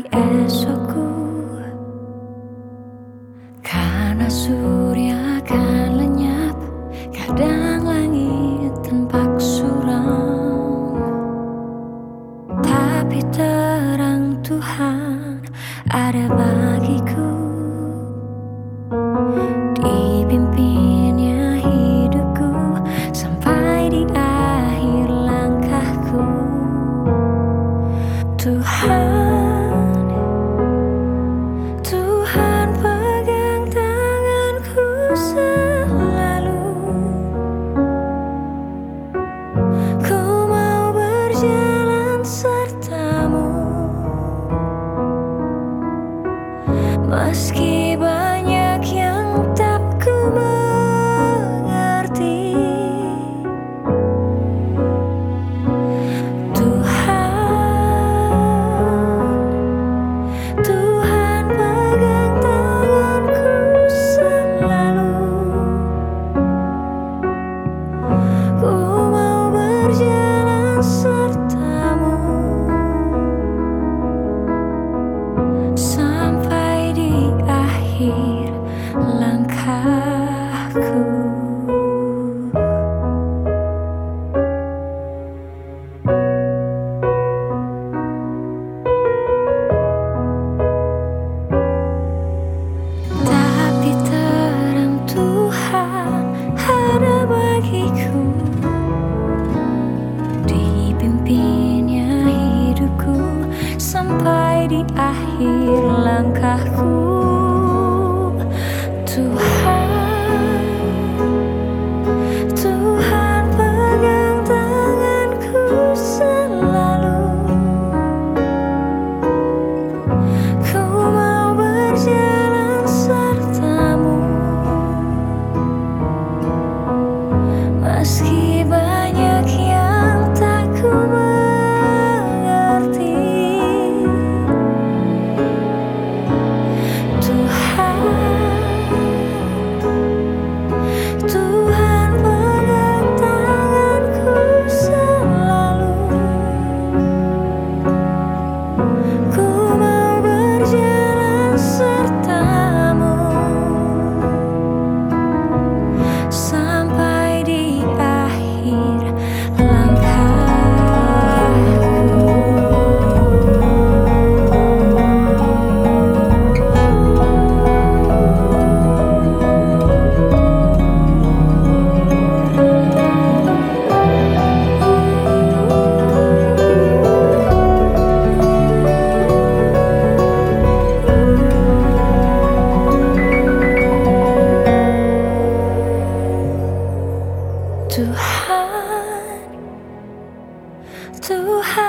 esokku, karena surya akan lenyap, kadang langit tampak suram, tapi terang Tuhan ada bagiku. Dipimpinnya hidupku sampai di akhir langkahku. Tuhan, Tuhan pegang tanganku selalu. Ku mau berjalan sertamu, meski banyak yang tak ku mengerti. Tuhan pegang tanganku selalu. Ku mau berjalan sertamu sampai di akhir langkahku. Tapi terang Tuhan ada bagiku. Dipimpinnya hidupku sampai di akhir langkahku. Tuhan pegang tanganku selalu. Ku mau berjalan sertamu, meski banyak yang tak ku mengerti. Tuhan pegang tanganku selalu. Ku mau berjalan sertamu sampai di akhir Tuhan, Tuhan